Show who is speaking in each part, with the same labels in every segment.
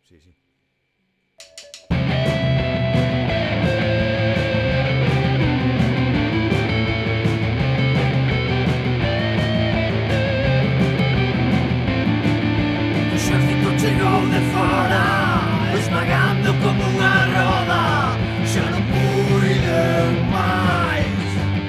Speaker 1: Sí, sí.
Speaker 2: O exército chegou de fora, esmagando como unha roda. Xa non puiden máis.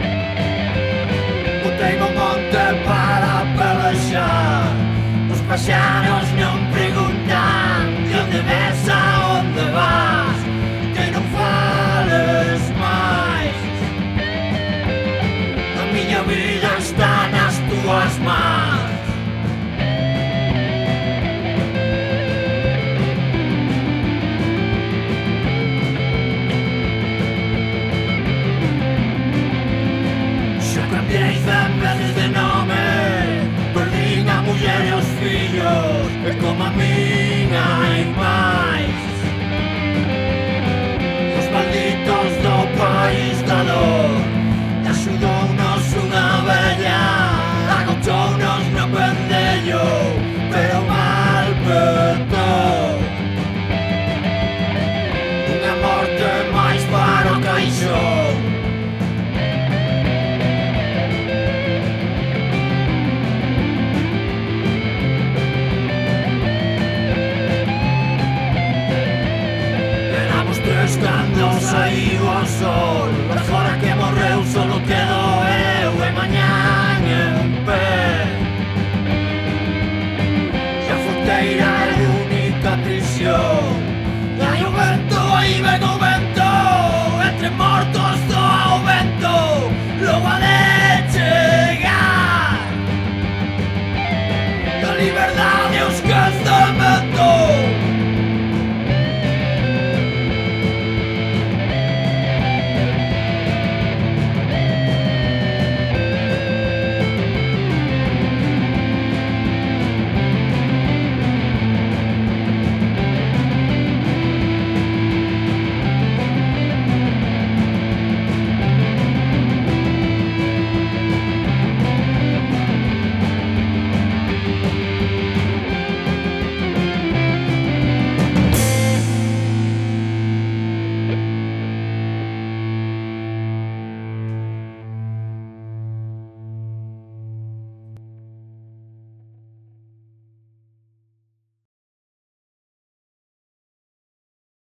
Speaker 2: Botei o monte para pelexar. Os paxaros non preguntan de onde ves, a onde vas, que non fales máis. A miña vida está nas túas mans. Xa cambiei 100 veces de nome, perdín a muller e os fillos, e como a min hai máis. Os malditos do país da dor, axudounos unha vella, agachounos no pendello, pero mal petou. Unha morte máis para o caixón. Cando saíu o sol, agora